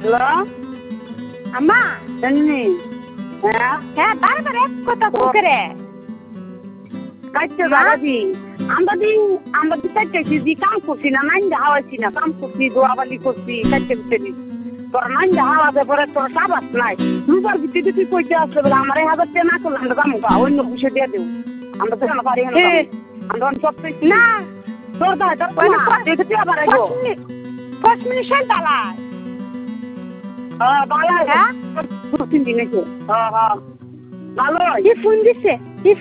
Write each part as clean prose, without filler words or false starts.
hello আম্মা জানি হ্যাঁ হ্যাঁ বারবার এক কথা করে কাটতে বাড়াবি আমরা দি কাটতেছি দি কাম করছি না নাইন হাওয়াইছি না কাম করছি দোয়াবালি করছি কাটতে দিচ্ছি তোর নাইন হাওয়াতে পরে তোর সাবাস নাই দুবার ভিত্তি তুই কইতে আসলে বলে আমার 1000 টাকা না করলে আমরা কাম গা অন্য কিছু দিয়ে দেব আমরা তো না পারি না আমরা সব না তোর দা তোর দেখতে আবার আইবো 5 মিনিট শান্ত বালা বালা হ্যাঁ 2-3 দিন আছে ভালো কি ফোন দিছে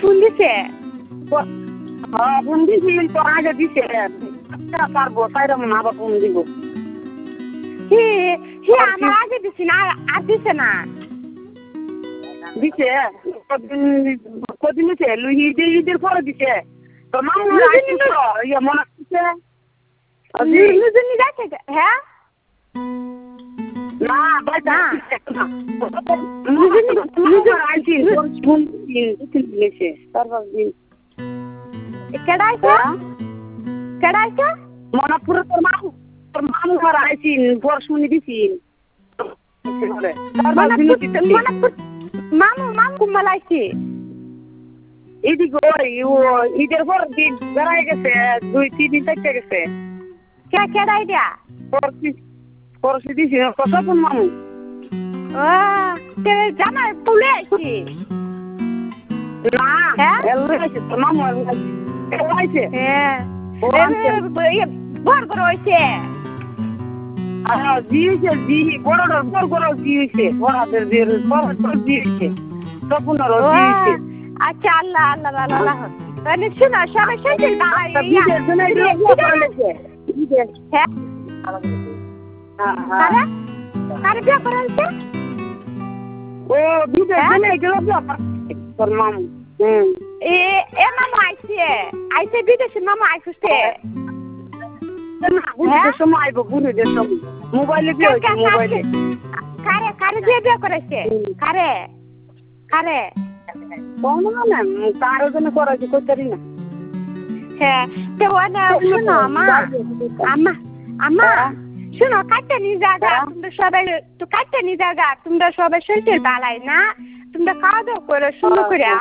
ফোন দিছি তো আগে দিছে পারবো সাইরা মনে আবার ফোন দিব হি আমার আগে দিছি না আর দিছে না দিছে কদিন দিছে ঈদের পরে দিছে তো মামু ইয়ে মনে দিছে লুজনি যাচ্ছে হ্যাঁ না ভাই না তারপর দিন কেডাইছে মনাপুরে তোর মামু ঘর আইছিন পরশুনি দিছিন মামু কুম্বালাইছি এদিকে ঈদের পর দিন বেড়াই গেছে 2-3 দিন থেকে গেছে কেডাই দিয়া পরশু দিছি কতক্ষণ মামু জামাই তুলে আইছি না এলাইছে তোর মামু এলাইছে বড় বড় হয়েছে দিয়েছে বড়টার বড় বড় দিয়েছে বড়াদের দিয়েছে তপনেরও দিয়েছে আচ্ছা আল্লাহ আল্লাহ আল্লাহ তাহলে শোনো সবাই শেষে কারে বিয়ে করাইছে ও বিদেশ চলে গেল তোর মামু এ মামু আইছে বিদেশে মামু আইসছে সময় আইব বুড়িদের সময় মোবাইলে বিয়ে হয়েছে মোবাইলে কারে দিয়ে বিয়ে করাইছে কারে কোনো না কারো জন্য করাইছে করতে না হ্যাঁ তো শোনো আম্মা শোনো কাটতে নিয়ে যাগা তোমরা সবাই শরীর বালাই না তোমরা খাওয়া দাওয়া করে সুন্দর করে